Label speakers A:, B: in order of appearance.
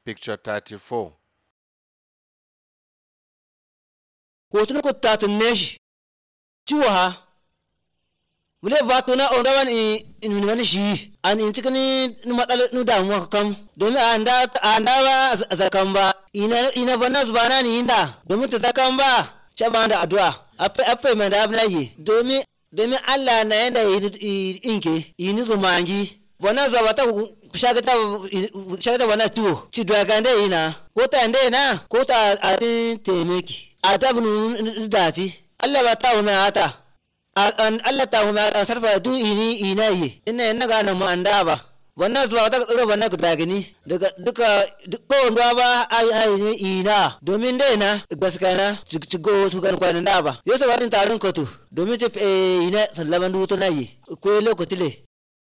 A: Picture 34.
B: Hotuna ko tatunesh chuha mule vatuna ondawan in wani shi an in tikani matsala nu damuwa kam domin anda ba zakan ba ina bana zubana ni inda domin ta zakan ba chaba da addu'a apai mai da ablaye domin Allah na yanda inke ini zumangi bana zuwa ta shagata wana tuwo ci dwagande ina ko ta ande na ko ta atin temeki atabnu dati Allah ba ta wuna ata Allah ta wuna sarfa du ina yi ina ga nan mu anda ba wannan zuwa ta tsoro wannan dagani daga duka ko wanda ba ai ne ina domin dai na gaskana cigo su kan kwanan da ba yasa warin tarin kotu domin ce ina sallaman duto nayi ko lokotile